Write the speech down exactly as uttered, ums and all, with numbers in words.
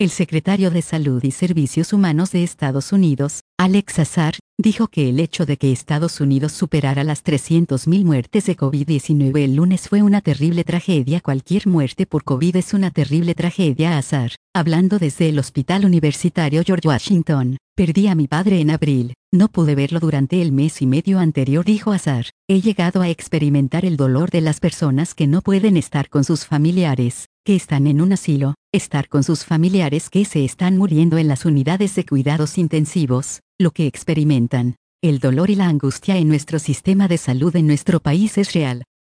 El secretario de Salud y Servicios Humanos de Estados Unidos, Alex Azar, dijo que el hecho de que Estados Unidos superara las trescientas mil muertes de COVID diecinueve el lunes fue una terrible tragedia. Cualquier muerte por COVID es una terrible tragedia. Azar, hablando desde el Hospital Universitario George Washington, perdí a mi padre en abril, no pude verlo durante el mes y medio anterior, dijo Azar. He llegado a experimentar el dolor de las personas que no pueden estar con sus familiares, que están en un asilo, estar con sus familiares que se están muriendo en las unidades de cuidados intensivos, lo que experimentan. El dolor y la angustia en nuestro sistema de salud en nuestro país es real.